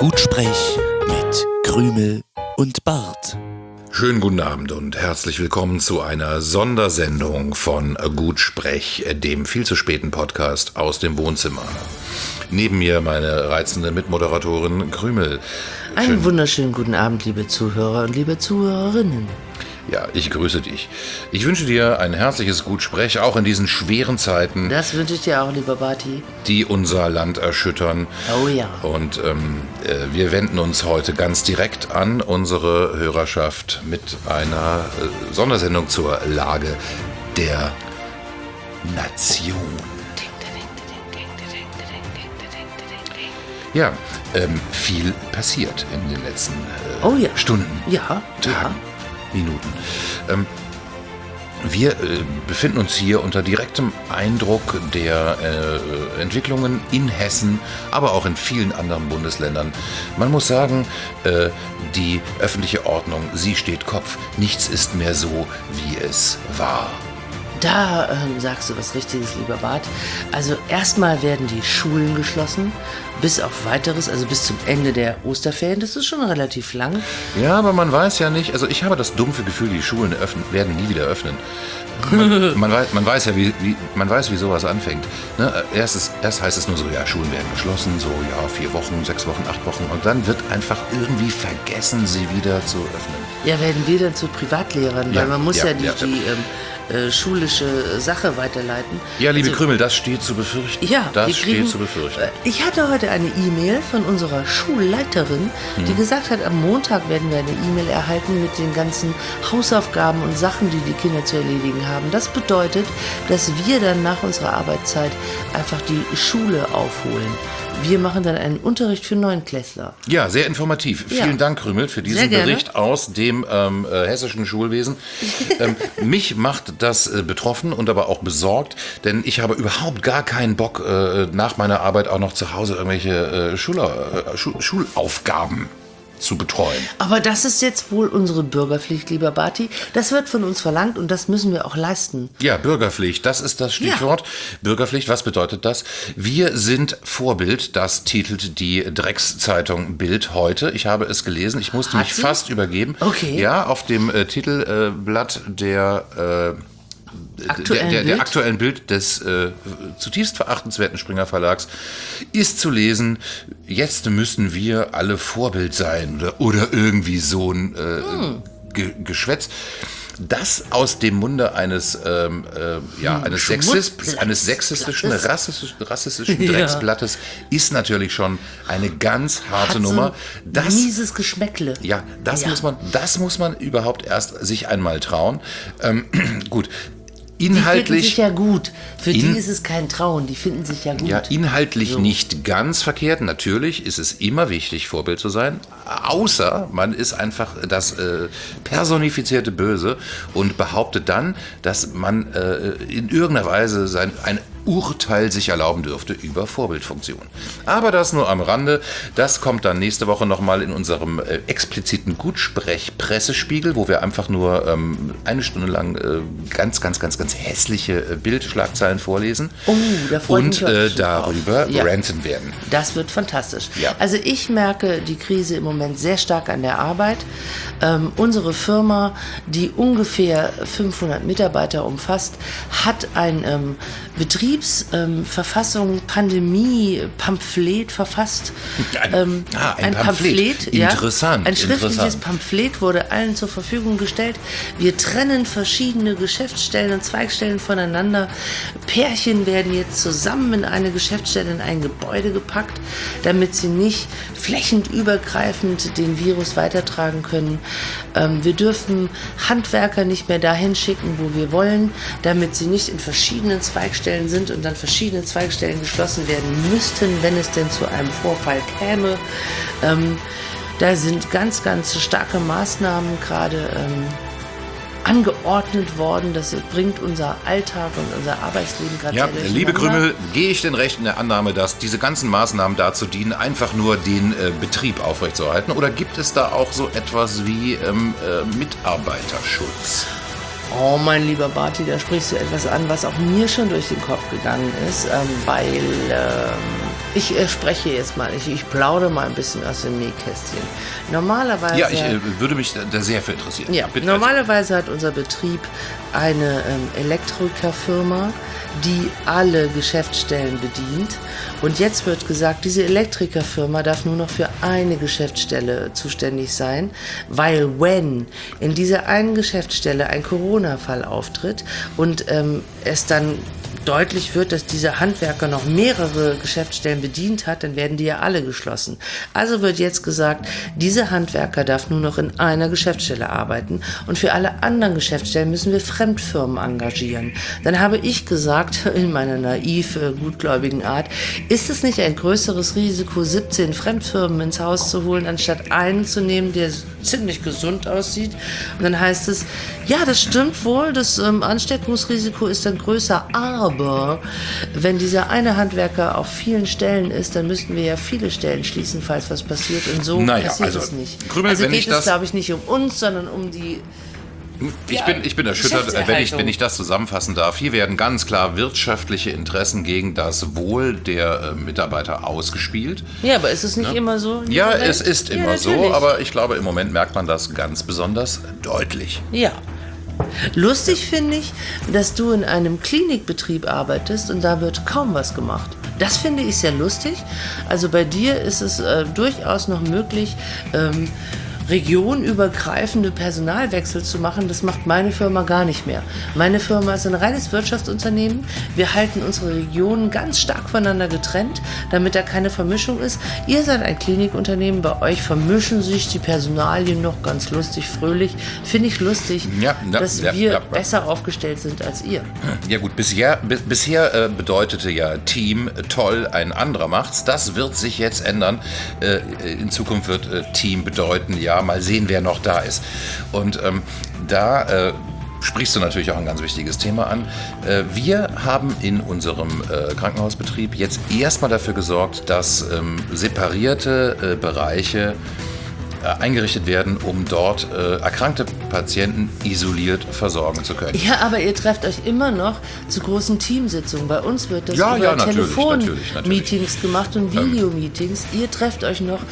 Gutsprech mit Krümel und Bart. Schönen guten Abend und herzlich willkommen zu einer Sondersendung von Gutsprech, dem viel zu späten Podcast aus dem Wohnzimmer. Neben mir meine reizende Mitmoderatorin Krümel. Einen wunderschönen guten Abend, liebe Zuhörer und liebe Zuhörerinnen. Ja, ich grüße dich. Ich wünsche dir ein herzliches Gutsprech, auch in diesen schweren Zeiten. Das wünsche ich dir auch, lieber Barty. Die unser Land erschüttern. Oh ja. Und wir wenden uns heute ganz direkt an unsere Hörerschaft mit einer Sondersendung zur Lage der Nation. Ja, viel passiert in den letzten Stunden, Tagen, Minuten. Wir befinden uns hier unter direktem Eindruck der Entwicklungen in Hessen, aber auch in vielen anderen Bundesländern. Man muss sagen, die öffentliche Ordnung, sie steht Kopf. Nichts ist mehr so, wie es war. Da sagst du was Richtiges, lieber Bart. Also erstmal werden die Schulen geschlossen, bis auf Weiteres, also bis zum Ende der Osterferien. Das ist schon relativ lang. Ja, aber man weiß ja nicht, also ich habe das dumpfe Gefühl, die Schulen werden nie wieder öffnen. Man weiß ja, wie sowas anfängt. Ne? Erst heißt es nur so, ja, Schulen werden geschlossen, so, ja, 4 Wochen, 6 Wochen, 8 Wochen. Und dann wird einfach irgendwie vergessen, sie wieder zu öffnen. Ja, werden wir dann zu Privatlehrern, weil man muss die schulische Sache weiterleiten. Ja, liebe Krümel, das steht zu befürchten. Ja, das steht zu befürchten. Ich hatte heute eine E-Mail von unserer Schulleiterin, die gesagt hat, am Montag werden wir eine E-Mail erhalten mit den ganzen Hausaufgaben und Sachen, die die Kinder zu erledigen haben. Das bedeutet, dass wir dann nach unserer Arbeitszeit einfach die Schule aufholen. Wir machen dann einen Unterricht für Neunklässler. Ja, sehr informativ. Ja. Vielen Dank, Krümel, für diesen Bericht aus dem hessischen Schulwesen. Mich macht das betroffen und aber auch besorgt, denn ich habe überhaupt gar keinen Bock, nach meiner Arbeit auch noch zu Hause irgendwelche Schulaufgaben zu betreuen. Aber das ist jetzt wohl unsere Bürgerpflicht, lieber Barty. Das wird von uns verlangt und das müssen wir auch leisten. Ja, Bürgerpflicht, das ist das Stichwort. Ja. Bürgerpflicht, was bedeutet das? Wir sind Vorbild, das titelt die Dreckszeitung Bild heute. Ich habe es gelesen, ich musste mich fast übergeben. Okay. Ja, auf dem Titelblatt der aktuellen Bild des zutiefst verachtenswerten Springer Verlags ist zu lesen, jetzt müssen wir alle Vorbild sein oder irgendwie so ein Geschwätz. Das aus dem Munde eines sexistischen, rassistischen Drecksblattes ist natürlich schon eine ganz harte Nummer. Mieses Geschmäckle. Ja, das muss man überhaupt erst sich einmal trauen. Gut. Inhaltlich, die finden sich ja gut. Für die ist es kein Trauen, die finden sich ja gut. Ja, inhaltlich nicht ganz verkehrt. Natürlich ist es immer wichtig, Vorbild zu sein. Außer man ist einfach das personifizierte Böse und behauptet dann, dass man in irgendeiner Weise ein Urteil sich erlauben dürfte über Vorbildfunktion. Aber das nur am Rande. Das kommt dann nächste Woche nochmal in unserem expliziten Gutsprech-Pressespiegel, wo wir einfach nur eine Stunde lang ganz hässliche Bildschlagzeilen vorlesen. Oh, da freue ich mich und darüber ranten werden. Das wird fantastisch. Ja. Also ich merke die Krise im Moment sehr stark an der Arbeit. Unsere Firma, die ungefähr 500 Mitarbeiter umfasst, hat ein Betriebsverfassung, Pandemie-Pamphlet verfasst. Ein Pamphlet. Interessant. Ein schriftliches Pamphlet wurde allen zur Verfügung gestellt. Wir trennen verschiedene Geschäftsstellen und Zweigstellen voneinander. Pärchen werden jetzt zusammen in eine Geschäftsstelle, in ein Gebäude gepackt, damit sie nicht flächenübergreifend den Virus weitertragen können. Wir dürfen Handwerker nicht mehr dahin schicken, wo wir wollen, damit sie nicht in verschiedenen Zweigstellen sind und dann verschiedene Zweigstellen geschlossen werden müssten, wenn es denn zu einem Vorfall käme. Da sind ganz starke Maßnahmen gerade angeordnet worden. Das bringt unser Alltag und unser Arbeitsleben gerade sehr durcheinander. Liebe Krümel, gehe ich denn recht in der Annahme, dass diese ganzen Maßnahmen dazu dienen, einfach nur den Betrieb aufrechtzuerhalten? Oder gibt es da auch so etwas wie Mitarbeiterschutz? Oh, mein lieber Barty, da sprichst du etwas an, was auch mir schon durch den Kopf gegangen ist, weil Ich spreche jetzt mal, ich plaudere mal ein bisschen aus dem Nähkästchen. Normalerweise... Ja, ich würde mich da sehr für interessieren. Ja, Bitte. normalerweise hat unser Betrieb eine Elektrikerfirma, die alle Geschäftsstellen bedient. Und jetzt wird gesagt, diese Elektrikerfirma darf nur noch für eine Geschäftsstelle zuständig sein, weil wenn in dieser einen Geschäftsstelle ein Corona-Fall auftritt und es dann deutlich wird, dass dieser Handwerker noch mehrere Geschäftsstellen bedient hat, dann werden die ja alle geschlossen. Also wird jetzt gesagt, dieser Handwerker darf nur noch in einer Geschäftsstelle arbeiten und für alle anderen Geschäftsstellen müssen wir Fremdfirmen engagieren. Dann habe ich gesagt, in meiner naiv gutgläubigen Art, ist es nicht ein größeres Risiko, 17 Fremdfirmen ins Haus zu holen, anstatt einen zu nehmen, der ziemlich gesund aussieht? Und dann heißt es, ja, das stimmt wohl, das Ansteckungsrisiko ist dann größer, aber wenn dieser eine Handwerker auf vielen Stellen ist, dann müssten wir ja viele Stellen schließen, falls was passiert. Und so passiert es nicht. Krümel, also wenn geht ich es, das- glaube ich, nicht um uns, sondern um die... Ich bin erschüttert, wenn ich das zusammenfassen darf. Hier werden ganz klar wirtschaftliche Interessen gegen das Wohl der Mitarbeiter ausgespielt. Ja, aber ist es nicht immer so? Ja, Moment? es ist Ja, immer so, natürlich. aber ich glaube, im Moment merkt man das ganz besonders deutlich. Ja. Lustig finde ich, dass du in einem Klinikbetrieb arbeitest und da wird kaum was gemacht. Das finde ich sehr lustig. Also bei dir ist es durchaus noch möglich, regionübergreifende Personalwechsel zu machen. Das macht meine Firma gar nicht mehr. Meine Firma ist ein reines Wirtschaftsunternehmen. Wir halten unsere Regionen ganz stark voneinander getrennt, damit da keine Vermischung ist. Ihr seid ein Klinikunternehmen, bei euch vermischen sich die Personalien noch ganz lustig, fröhlich. Finde ich lustig, dass wir besser aufgestellt sind als ihr. Ja gut, bisher bedeutete ja Team toll, ein anderer macht's. Das wird sich jetzt ändern. In Zukunft wird Team bedeuten, ja, mal sehen, wer noch da ist. Und da sprichst du natürlich auch ein ganz wichtiges Thema an. Wir haben in unserem Krankenhausbetrieb jetzt erstmal dafür gesorgt, dass separierte Bereiche eingerichtet werden, um dort erkrankte Patienten isoliert versorgen zu können. Ja, aber ihr trefft euch immer noch zu großen Teamsitzungen. Bei uns wird das Ja, über ja, natürlich, Telefon-Meetings gemacht und Videomeetings. Ihr trefft euch noch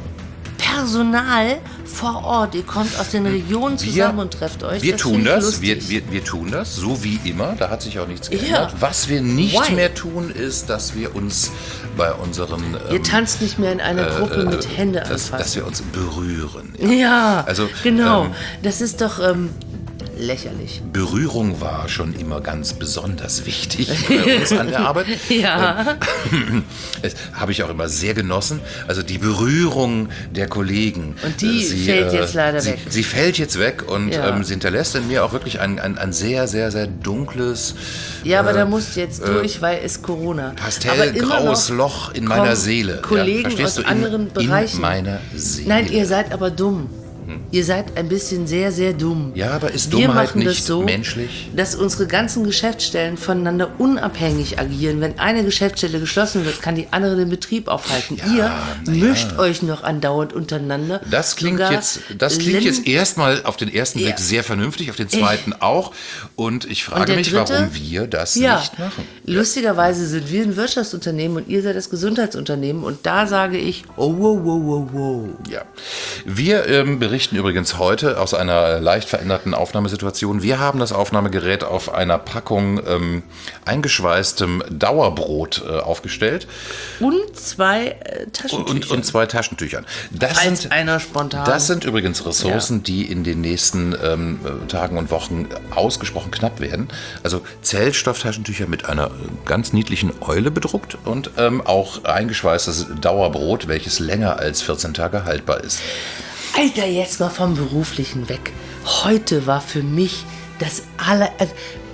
Personal vor Ort. Ihr kommt aus den Regionen zusammen und trefft euch. Wir Das tun finde ich das, lustig. wir tun das, so wie immer. Da hat sich auch nichts geändert. Ja. Was wir nicht Why? mehr tun, ist, dass wir uns bei unseren... Ihr tanzt nicht mehr in einer Gruppe mit Hände dass anfassen. wir uns berühren. Ja, Also, genau. Das ist doch lächerlich. Berührung war schon immer ganz besonders wichtig bei uns an der Arbeit. Ja. Das habe ich auch immer sehr genossen. Also die Berührung der Kollegen. Und die fällt jetzt leider weg. Sie fällt jetzt weg und Ja. sie hinterlässt in mir auch wirklich ein sehr, sehr, sehr dunkles, Ja, aber da musst du jetzt durch, weil es Corona. pastellgraues Loch in meiner Seele. Kollegen verstehst aus du? anderen Bereichen. In meiner Seele. Nein, ihr seid aber dumm. Ihr seid ein bisschen sehr, sehr dumm. Ja, aber ist Wir Dummheit machen nicht das so, menschlich? dass unsere ganzen Geschäftsstellen voneinander unabhängig agieren. Wenn eine Geschäftsstelle geschlossen wird, kann die andere den Betrieb aufhalten. Ihr mischt euch noch andauernd untereinander. Das klingt Sogar jetzt erstmal auf den ersten Blick Ja. sehr vernünftig, auf den zweiten auch. Und ich Und frage der mich, dritte? warum wir das Ja, nicht machen. lustigerweise sind wir ein Wirtschaftsunternehmen und ihr seid das Gesundheitsunternehmen. Und da sage ich, oh, wow, wow, wow, wow. Ja. Wir berichten übrigens heute aus einer leicht veränderten Aufnahmesituation. Wir haben das Aufnahmegerät auf einer Packung eingeschweißtem Dauerbrot aufgestellt Und zwei Taschentücher. und 2 Taschentüchern. Falls einer spontan... Das sind übrigens Ressourcen, die in den nächsten Tagen und Wochen ausgesprochen knapp werden. Also Zellstofftaschentücher mit einer ganz niedlichen Eule bedruckt und auch eingeschweißtes Dauerbrot, welches länger als 14 Tage haltbar ist. Alter, jetzt mal vom Beruflichen weg. Heute war für mich das also,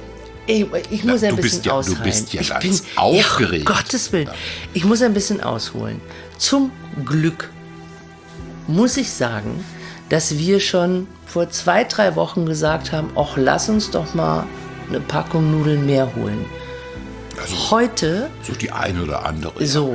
ich muss ein bisschen ausholen. Du bist ja ganz aufgeregt. Ja, um Gottes Willen. Ich muss ein bisschen ausholen. Zum Glück muss ich sagen, dass wir schon vor 2-3 Wochen gesagt haben, ach, lass uns doch mal eine Packung Nudeln mehr holen. Also, Heute so die eine oder andere. so,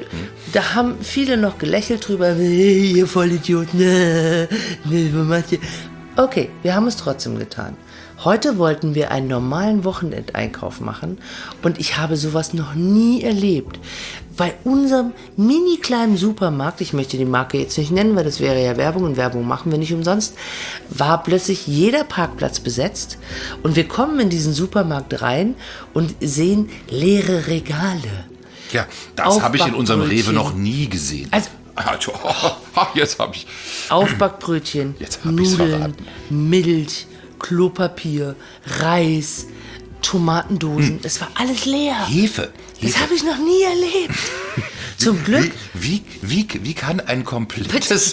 da haben viele noch gelächelt drüber, ihr Vollidioten, was macht ihr? Okay, wir haben es trotzdem getan. Heute wollten wir einen normalen Wochenendeinkauf machen und ich habe sowas noch nie erlebt. Bei unserem mini kleinen Supermarkt, ich möchte die Marke jetzt nicht nennen, weil das wäre ja Werbung und Werbung machen wir nicht umsonst, war plötzlich jeder Parkplatz besetzt und wir kommen in diesen Supermarkt rein und sehen leere Regale. Ja, das habe ich in unserem Rewe Aufbackbrötchen. noch nie gesehen. Also- Jetzt habe ich... Aufbackbrötchen, Jetzt hab ich's Nudeln, verraten. Milch, Klopapier, Reis, Tomatendosen. Es war alles leer. Hefe. Das habe ich noch nie erlebt. Zum Glück. Wie kann ein komplettes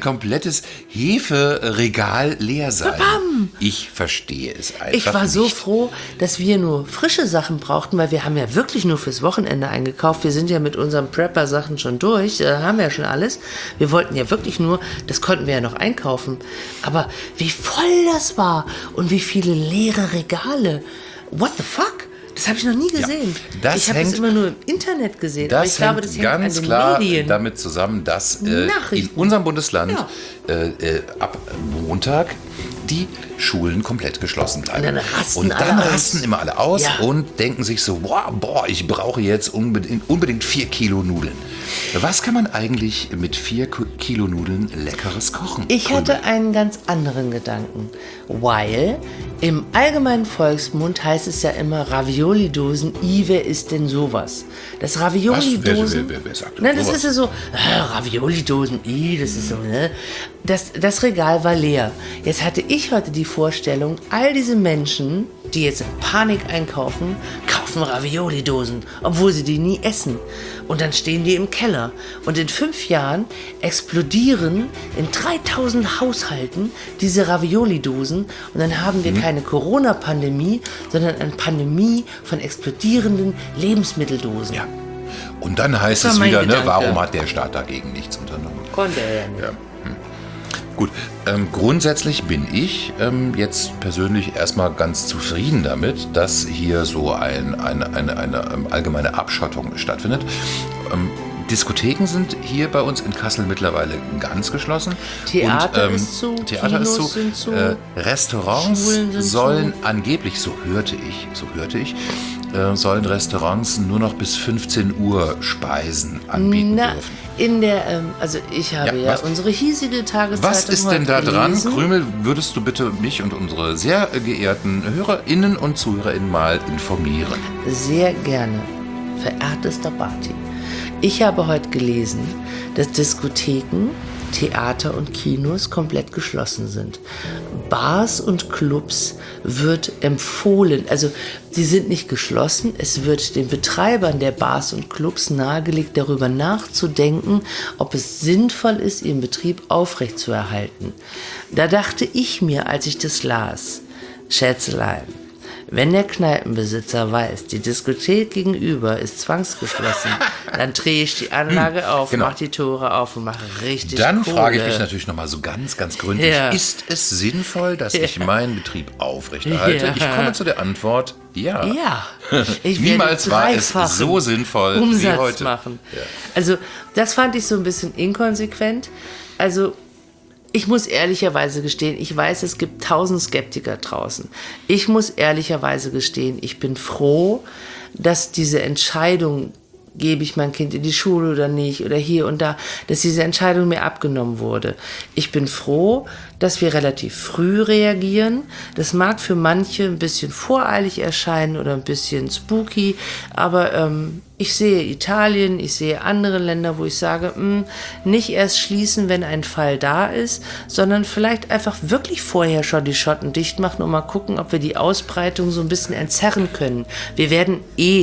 Heferegal leer sein? Babam. Ich verstehe es einfach Ich war so nicht. froh, dass wir nur frische Sachen brauchten, weil wir haben ja wirklich nur fürs Wochenende eingekauft. Wir sind ja mit unseren Prepper-Sachen schon durch, da haben wir ja schon alles. Wir wollten ja wirklich nur, das konnten wir ja noch einkaufen. Aber wie voll das war und wie viele leere Regale. What the fuck? Das habe ich noch nie gesehen. das ich habe es hängt- immer nur im Internet gesehen. Aber ich Das glaube, hängt das hängt ganz an den klar Medien. damit zusammen, dass in Nachrichten. unserem Bundesland Ja. ab Montag die Schulen komplett geschlossen bleiben. Und dann rasten Und dann alle aus. rasten immer alle aus Ja. und denken sich so, boah, ich brauche jetzt unbedingt 4 Kilo Nudeln. Was kann man eigentlich mit 4 Kilo Nudeln Leckeres kochen? Ich hatte einen ganz anderen Gedanken, weil im allgemeinen Volksmund heißt es ja immer Ravioli-Dosen, wer isst denn sowas? Das Ravioli-Dosen... Wer sagt denn Nein, das sowas? ist ja so, Ravioli-Dosen, das ist so, ne? Das Regal war leer. Jetzt hatte ich heute die Vorstellung, all diese Menschen, die jetzt in Panik einkaufen, kaufen Ravioli-Dosen, obwohl sie die nie essen. Und dann stehen die im Keller. Und in 5 Jahren explodieren in 3000 Haushalten diese Ravioli-Dosen. Und dann haben wir keine Corona-Pandemie, sondern eine Pandemie von explodierenden Lebensmitteldosen. Ja. Und dann heißt Das es war mein wieder, ne, Gedanke. warum hat der Staat dagegen nichts unternommen? Konnte er ja nicht. Ja. Gut, grundsätzlich bin ich jetzt persönlich erstmal ganz zufrieden damit, dass hier so eine allgemeine Abschottung stattfindet. Diskotheken sind hier bei uns in Kassel mittlerweile ganz geschlossen. Theater ist zu, Theater Kinos ist zu. sind zu, Restaurants Schulen sind sollen angeblich, so hörte ich, sollen Restaurants nur noch bis 15 Uhr Speisen anbieten Na, dürfen. in der, also ich habe Ja, ja was? unsere hiesige Tageszeitung Was ist denn da heute dran? gelesen. Krümel, würdest du bitte mich und unsere sehr geehrten HörerInnen und ZuhörerInnen mal informieren? Sehr gerne, verehrtester Barty. Ich habe heute gelesen, dass Diskotheken, Theater und Kinos komplett geschlossen sind. Bars und Clubs wird empfohlen, also sie sind nicht geschlossen, es wird den Betreibern der Bars und Clubs nahegelegt, darüber nachzudenken, ob es sinnvoll ist, ihren Betrieb aufrechtzuerhalten. Da dachte ich mir, als ich das las, Schätzelein, wenn der Kneipenbesitzer weiß, die Diskothek gegenüber ist zwangsgeschlossen, dann drehe ich die Anlage auf, Genau. mache die Tore auf und mache richtig Dann Kohle. frage ich mich natürlich nochmal so ganz gründlich, Ja. ist es sinnvoll, dass ich meinen Betrieb aufrechterhalte? Ja. Ich komme zu der Antwort, ja. Ja, ich Niemals werde war es dreifachen so sinnvoll wie Umsatz heute. machen. Also das fand ich so ein bisschen inkonsequent. Also ich muss ehrlicherweise gestehen, ich weiß, es gibt 1000 Skeptiker draußen. Ich muss ehrlicherweise gestehen, ich bin froh, dass diese Entscheidung, gebe ich mein Kind in die Schule oder nicht oder hier und da, dass diese Entscheidung mir abgenommen wurde. Ich bin froh, dass wir relativ früh reagieren. Das mag für manche ein bisschen voreilig erscheinen oder ein bisschen spooky, aber ich sehe Italien, ich sehe andere Länder, wo ich sage, nicht erst schließen, wenn ein Fall da ist, sondern vielleicht einfach wirklich vorher schon die Schotten dicht machen und mal gucken, ob wir die Ausbreitung so ein bisschen entzerren können. Wir werden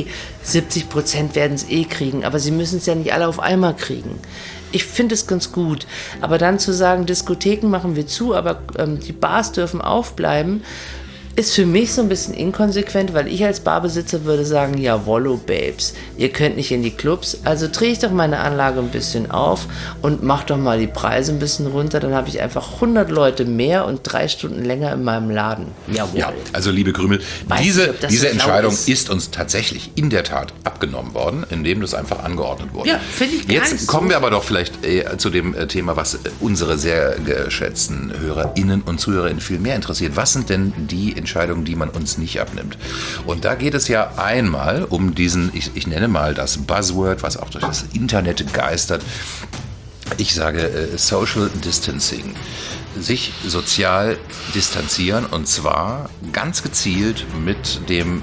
70% werden es kriegen, aber sie müssen es ja nicht alle auf einmal kriegen. Ich finde es ganz gut, aber dann zu sagen, Diskotheken machen wir zu, aber die Bars dürfen aufbleiben, ist für mich so ein bisschen inkonsequent, weil ich als Barbesitzer würde sagen, jawollo, Babes, ihr könnt nicht in die Clubs, also drehe ich doch meine Anlage ein bisschen auf und mach doch mal die Preise ein bisschen runter, dann habe ich einfach 100 Leute mehr und 3 Stunden länger in meinem Laden. Jawohl. Ja, also liebe Krümel, Weiß diese nicht, ob das so schlau Entscheidung ist. ist uns tatsächlich in der Tat abgenommen worden, indem das einfach angeordnet wurde. Ja, finde ich gar Jetzt nicht kommen so. wir aber doch vielleicht zu dem Thema, was unsere sehr geschätzten HörerInnen und ZuhörerInnen viel mehr interessiert. Was sind denn die Entscheidungen, die man uns nicht abnimmt. Und da geht es ja einmal um diesen, ich nenne mal das Buzzword, was auch durch das Internet geistert. Ich sage Social Distancing. Sich sozial distanzieren, und zwar ganz gezielt mit dem,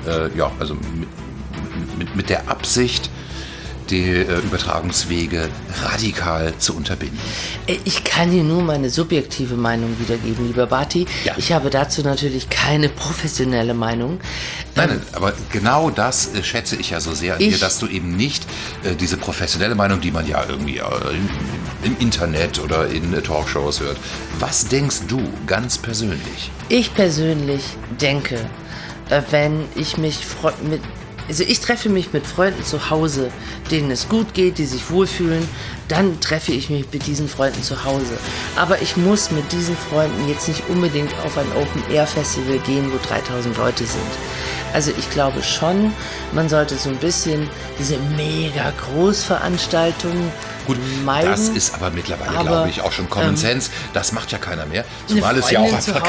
mit der Absicht, die Übertragungswege radikal zu unterbinden. Ich kann dir nur meine subjektive Meinung wiedergeben, lieber Barty. Ja. Ich habe dazu natürlich keine professionelle Meinung. Nein, aber genau das schätze ich ja so sehr an dir, dass du eben nicht diese professionelle Meinung, die man ja irgendwie im Internet oder in Talkshows hört. Was denkst du ganz persönlich? Ich persönlich denke, wenn ich mich also ich treffe mich mit Freunden zu Hause, denen es gut geht, die sich wohlfühlen, dann treffe ich mich mit diesen Freunden zu Hause. Aber ich muss mit diesen Freunden jetzt nicht unbedingt auf ein Open-Air-Festival gehen, wo 3000 Leute sind. Also ich glaube schon, man sollte so ein bisschen diese mega Großveranstaltungen meiden. Das ist aber mittlerweile, glaube ich, auch schon Common Sense. Das macht ja keiner mehr, zumal es ja auch einfach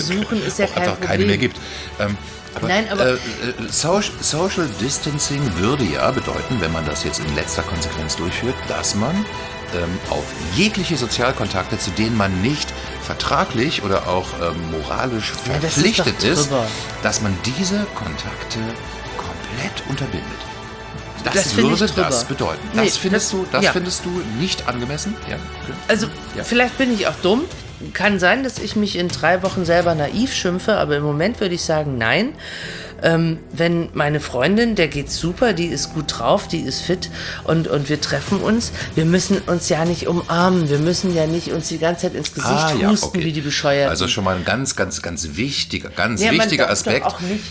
keine mehr gibt. Aber Social Distancing würde ja bedeuten, wenn man das jetzt in letzter Konsequenz durchführt, dass man auf jegliche Sozialkontakte, zu denen man nicht vertraglich oder auch moralisch verpflichtet ist, dass man diese Kontakte komplett unterbindet. Das würde das bedeuten. Das findest du nicht angemessen? Ja. Also vielleicht bin ich auch dumm. Kann sein, dass ich mich in 3 Wochen selber naiv schimpfe, aber im Moment würde ich sagen, nein. Wenn meine Freundin, der geht's super, die ist gut drauf, die ist fit und wir treffen uns, wir müssen uns ja nicht umarmen, wir müssen ja nicht uns die ganze Zeit ins Gesicht husten, wie die Bescheuerten. Also schon mal ein ganz wichtiger Aspekt. Auch nicht.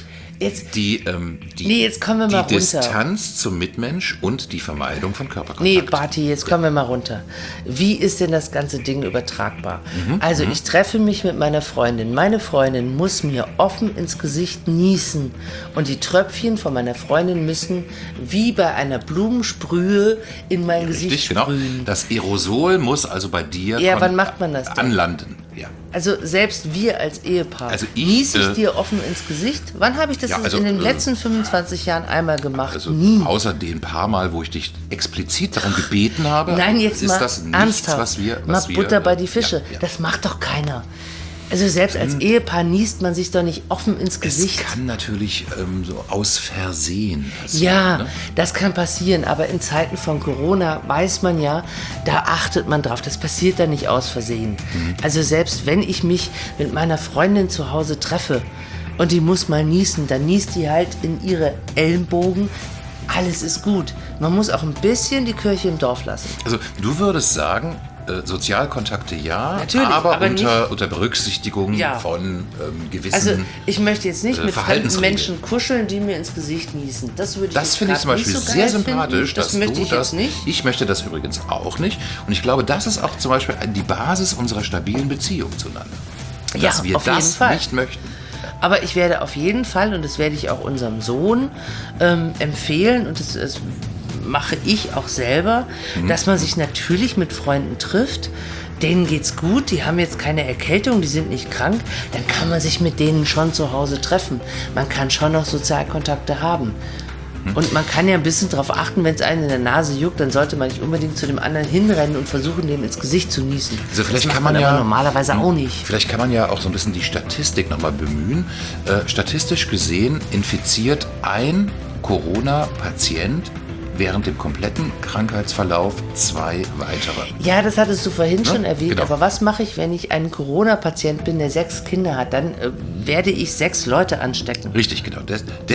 Jetzt kommen wir mal runter. Die Distanz zum Mitmensch und die Vermeidung von Körperkontakt. Nee, Barty, jetzt kommen wir mal runter. Wie ist denn das ganze Ding übertragbar? Also ich treffe mich mit meiner Freundin. Meine Freundin muss mir offen ins Gesicht niesen. Und die Tröpfchen von meiner Freundin müssen wie bei einer Blumensprühe in mein Gesicht sprühen. Genau. Das Aerosol muss also bei dir wann macht man das denn? Anlanden. Ja. Also selbst wir als Ehepaar, niese ich dir offen ins Gesicht? Wann habe ich das in den letzten 25 Jahren einmal gemacht? Also nie. Außer den paar Mal, wo ich dich explizit darum gebeten habe. Nein, jetzt ist mal das nichts, ernsthaft. was wir Butter bei die Fische. Ja. Das macht doch keiner. Also selbst als Ehepaar niest man sich doch nicht offen ins Gesicht. Es kann natürlich so aus Versehen passieren. Ja, ne? Das kann passieren, aber in Zeiten von Corona weiß man ja, da achtet man drauf. Das passiert dann nicht aus Versehen. Also selbst wenn ich mich mit meiner Freundin zu Hause treffe und die muss mal niesen, dann niest die halt in ihre Ellenbogen. Alles ist gut. Man muss auch ein bisschen die Kirche im Dorf lassen. Also du würdest sagen, Sozialkontakte natürlich, aber unter Berücksichtigung von gewissen Also ich möchte jetzt nicht mit fremden Menschen kuscheln, die mir ins Gesicht niesen. Das finde ich zum Beispiel sehr sympathisch, dass möchte du ich das nicht. Ich möchte das übrigens auch nicht. Und ich glaube, das ist auch zum Beispiel die Basis unserer stabilen Beziehung zueinander. Dass wir auf jeden das Fall nicht möchten. Aber ich werde auf jeden Fall, und das werde ich auch unserem Sohn empfehlen, und das mache ich auch selber, dass man sich natürlich mit Freunden trifft. Denen geht's gut, die haben jetzt keine Erkältung, die sind nicht krank, dann kann man sich mit denen schon zu Hause treffen. Man kann schon noch Sozialkontakte haben. Und man kann ja ein bisschen darauf achten, wenn es einen in der Nase juckt, dann sollte man nicht unbedingt zu dem anderen hinrennen und versuchen, dem ins Gesicht zu niesen. Also vielleicht das kann macht man aber normalerweise auch nicht. Vielleicht kann man ja auch so ein bisschen die Statistik nochmal bemühen. Statistisch gesehen infiziert ein Corona-Patient während dem kompletten Krankheitsverlauf 2 weitere. Ja, das hattest du vorhin schon erwähnt, genau. Aber was mache ich, wenn ich ein Corona-Patient bin, der 6 Kinder hat? Dann werde ich 6 Leute anstecken. Richtig, genau.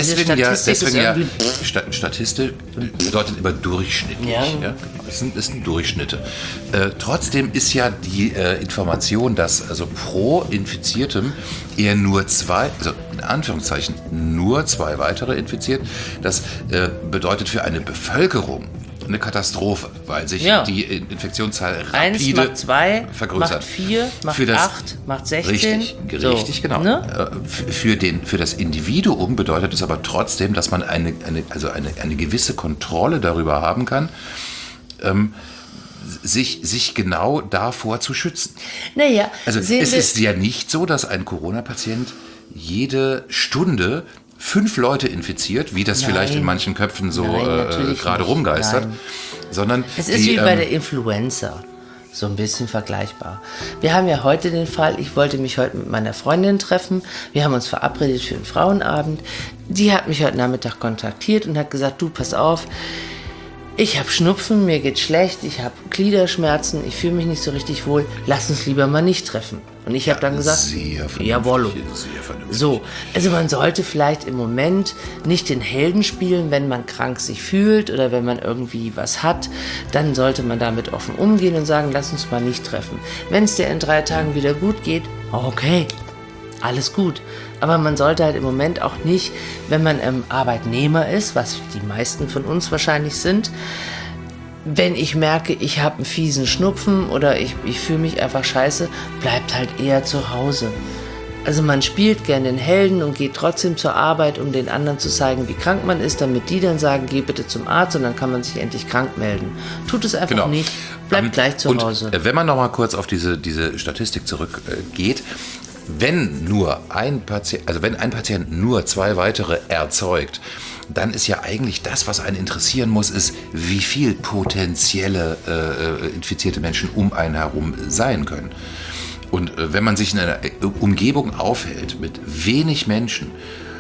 Deswegen Statistik bedeutet immer durchschnittlich. Ja. Ja? Das sind Durchschnitte. Trotzdem ist ja die Information, dass also pro Infiziertem eher nur 2, also in Anführungszeichen nur 2 weitere infiziert. Das bedeutet für eine Bevölkerung eine Katastrophe, weil sich die Infektionszahl rapide 1 macht 2, vergrößert. Macht 4, macht 8, macht 16. Richtig, genau. Ne? Für das Individuum bedeutet es aber trotzdem, dass man eine gewisse Kontrolle darüber haben kann, sich genau davor zu schützen. Naja, also es ist ja nicht so, dass ein Corona-Patient jede Stunde 5 Leute infiziert, wie das vielleicht in manchen Köpfen so gerade rumgeistert, sondern es ist wie bei der Influenza. So ein bisschen vergleichbar. Wir haben ja heute den Fall, ich wollte mich heute mit meiner Freundin treffen. Wir haben uns verabredet für einen Frauenabend. Die hat mich heute Nachmittag kontaktiert und hat gesagt, du, pass auf, ich habe Schnupfen, mir geht's schlecht, ich habe Gliederschmerzen, ich fühle mich nicht so richtig wohl, lass uns lieber mal nicht treffen. Und ich habe dann gesagt, jawohl. So, also man sollte vielleicht im Moment nicht den Helden spielen, wenn man krank sich fühlt oder wenn man irgendwie was hat, dann sollte man damit offen umgehen und sagen, lass uns mal nicht treffen. Wenn es dir in 3 Tagen wieder gut geht, okay, alles gut. Aber man sollte halt im Moment auch nicht, wenn man Arbeitnehmer ist, was die meisten von uns wahrscheinlich sind, wenn ich merke, ich habe einen fiesen Schnupfen oder ich fühle mich einfach scheiße, bleibt halt eher zu Hause. Also man spielt gerne den Helden und geht trotzdem zur Arbeit, um den anderen zu zeigen, wie krank man ist, damit die dann sagen, geh bitte zum Arzt und dann kann man sich endlich krank melden. Tut es einfach nicht, bleibt gleich zu Hause. Wenn man noch mal kurz auf diese Statistik zurückgeht, wenn ein Patient nur 2 weitere erzeugt, dann ist ja eigentlich das, was einen interessieren muss, ist, wie viel potenzielle infizierte Menschen um einen herum sein können. Und wenn man sich in einer Umgebung aufhält mit wenig Menschen,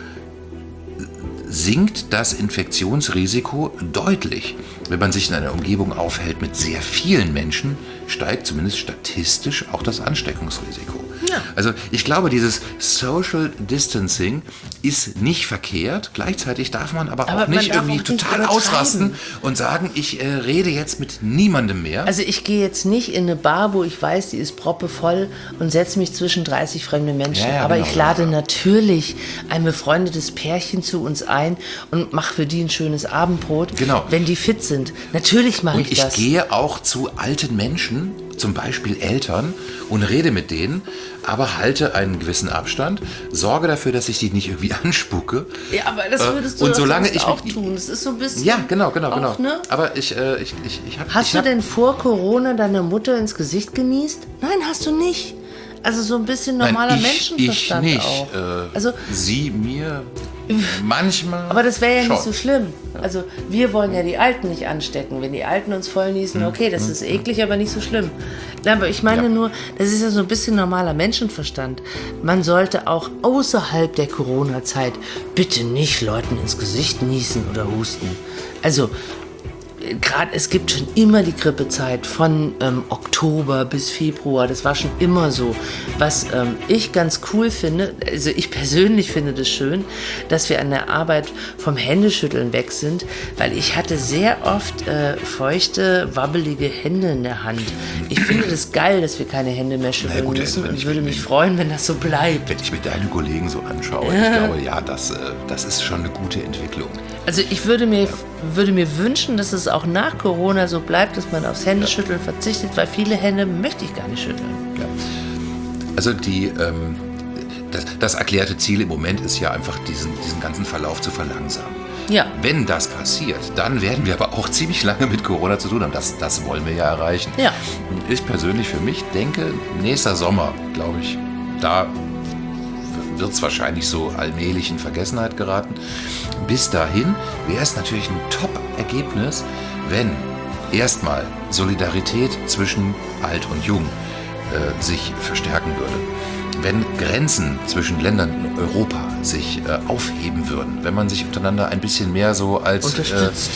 sinkt das Infektionsrisiko deutlich. Wenn man sich in einer Umgebung aufhält mit sehr vielen Menschen, steigt zumindest statistisch auch das Ansteckungsrisiko. Ja. Also ich glaube, dieses Social Distancing ist nicht verkehrt. Gleichzeitig darf man aber auch nicht irgendwie total ausrasten und sagen, ich rede jetzt mit niemandem mehr. Also ich gehe jetzt nicht in eine Bar, wo ich weiß, die ist proppevoll und setze mich zwischen 30 fremde Menschen. Ja, aber genau, ich lade natürlich ein befreundetes Pärchen zu uns ein und mache für die ein schönes Abendbrot, wenn die fit sind. Natürlich mache ich das. Und ich gehe auch zu alten Menschen, zum Beispiel Eltern, und rede mit denen, aber halte einen gewissen Abstand, sorge dafür, dass ich die nicht irgendwie anspucke. Ja, aber das würdest du und solange ich auch tun. Das ist so ein bisschen... Ja, genau. Auch, ne? Aber Hast du denn vor Corona deine Mutter ins Gesicht genießt? Nein, hast du nicht. Also so ein bisschen normaler Menschenverstand ich nicht. auch. Also sie mir manchmal. Aber das wäre ja schon nicht so schlimm. Also wir wollen ja die Alten nicht anstecken. Wenn die Alten uns voll niesen, okay, das ist eklig, aber nicht so schlimm. Aber ich meine nur, das ist ja so ein bisschen normaler Menschenverstand. Man sollte auch außerhalb der Corona-Zeit bitte nicht Leuten ins Gesicht niesen oder husten. Also gerade, es gibt schon immer die Grippezeit von Oktober bis Februar, das war schon immer so. Was ich ganz cool finde, also ich persönlich finde das schön, dass wir an der Arbeit vom Händeschütteln weg sind, weil ich hatte sehr oft feuchte, wabbelige Hände in der Hand. Ich finde das geil, dass wir keine Hände mehr schütteln müssen und ich würde mich freuen, wenn das so bleibt. Wenn ich mir deine Kollegen so anschaue, ich glaube, ja, das ist schon eine gute Entwicklung. Also ich würde mir wünschen, dass es auch nach Corona so bleibt, dass man aufs Händeschütteln verzichtet, weil viele Hände möchte ich gar nicht schütteln. Ja. Also das erklärte Ziel im Moment ist ja einfach, diesen ganzen Verlauf zu verlangsamen. Ja. Wenn das passiert, dann werden wir aber auch ziemlich lange mit Corona zu tun haben. Das wollen wir ja erreichen. Ja. Ich persönlich für mich denke, nächster Sommer, glaube ich, da wird es wahrscheinlich so allmählich in Vergessenheit geraten. Bis dahin wäre es natürlich ein Top-Ergebnis, wenn erstmal Solidarität zwischen Alt und Jung sich verstärken würde. Wenn Grenzen zwischen Ländern in Europa sich aufheben würden, wenn man sich untereinander ein bisschen mehr so als unterstützt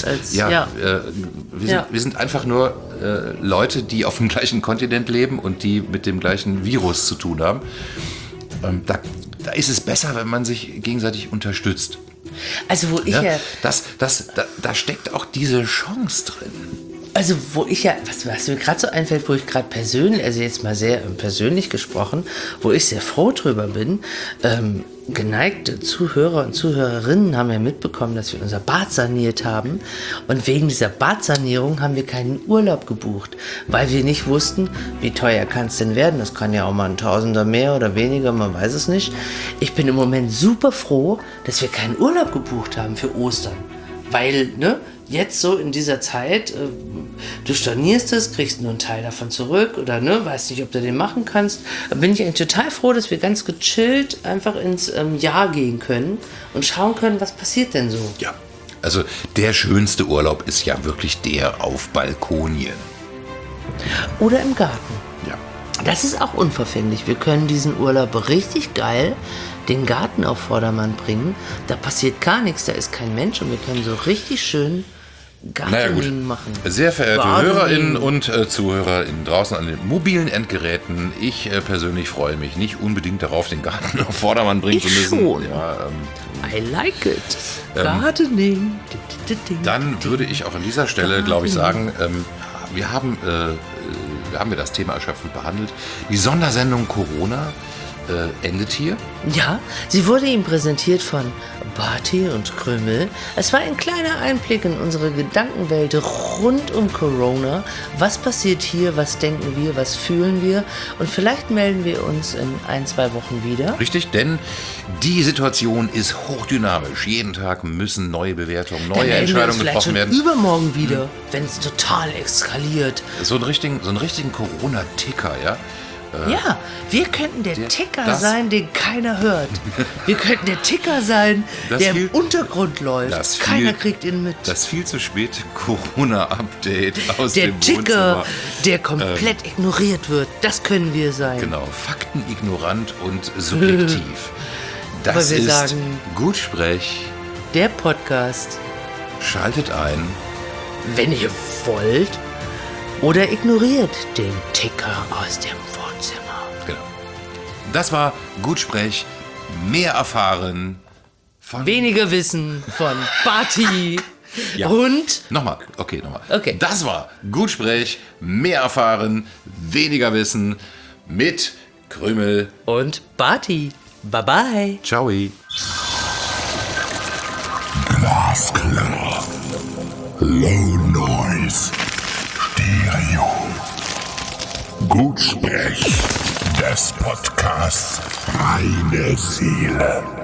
wir sind einfach nur Leute, die auf dem gleichen Kontinent leben und die mit dem gleichen Virus zu tun haben. Da ist es besser, wenn man sich gegenseitig unterstützt. Also wo ich da steckt auch diese Chance drin. Also wo ich was mir gerade so einfällt, wo ich gerade persönlich, also jetzt mal sehr persönlich gesprochen, wo ich sehr froh drüber bin, geneigte Zuhörer und Zuhörerinnen haben ja mitbekommen, dass wir unser Bad saniert haben und wegen dieser Badsanierung haben wir keinen Urlaub gebucht, weil wir nicht wussten, wie teuer kann es denn werden. Das kann ja auch mal ein Tausender mehr oder weniger, man weiß es nicht. Ich bin im Moment super froh, dass wir keinen Urlaub gebucht haben für Ostern, weil, jetzt so in dieser Zeit Du stornierst es, kriegst nur einen Teil davon zurück oder ne, weißt nicht, ob du den machen kannst. Da bin ich eigentlich total froh, dass wir ganz gechillt einfach ins Jahr gehen können und schauen können, was passiert denn so. Ja, also der schönste Urlaub ist ja wirklich der auf Balkonien. Oder im Garten. Ja. Das ist auch unverfänglich. Wir können diesen Urlaub richtig geil den Garten auf Vordermann bringen. Da passiert gar nichts, da ist kein Mensch und wir können so richtig schön Gardening machen. Sehr verehrte Gardening. HörerInnen und ZuhörerInnen draußen an den mobilen Endgeräten, ich persönlich freue mich nicht unbedingt darauf, den Garten auf Vordermann bringen zu müssen. Schon. Ja, I like it. Gardening. dann würde ich auch an dieser Stelle, glaube ich, sagen, wir haben das Thema erschöpfend behandelt. Die Sondersendung Corona endet hier. Ja, sie wurde ihm präsentiert von Barty und Krümel. Es war ein kleiner Einblick in unsere Gedankenwelt rund um Corona. Was passiert hier, was denken wir, was fühlen wir? Und vielleicht melden wir uns in 1-2 Wochen wieder. Richtig, denn die Situation ist hochdynamisch. Jeden Tag müssen neue Bewertungen, Dann neue melden wir uns Entscheidungen vielleicht getroffen schon werden. übermorgen wieder, wenn es total eskaliert. So einen richtigen Corona-Ticker, ja? Ja, wir könnten der Ticker das- sein, den keiner hört. Wir könnten der Ticker sein, Das der viel- im Untergrund läuft. das viel- Keiner kriegt ihn mit. Das viel zu späte Corona-Update aus Der dem Ticker, Wohnzimmer. der komplett ignoriert wird. Das können wir sein. Genau, faktenignorant und subjektiv. Das Aber wir ist sagen- Gutsprech. Der Podcast, Schaltet ein. wenn ihr wollt, oder ignoriert den Ticker aus dem Wohnzimmer. Genau. Das war Gutsprech. Mehr erfahren von... Weniger Wissen von Barty Ja. und Nochmal. Okay. Das war Gutsprech. Mehr erfahren, weniger wissen mit Krümel. Barty. Bye bye. Ciao. Glasklar. Low Noise. Stereo. Gutsprech des Podcasts Reine Seele.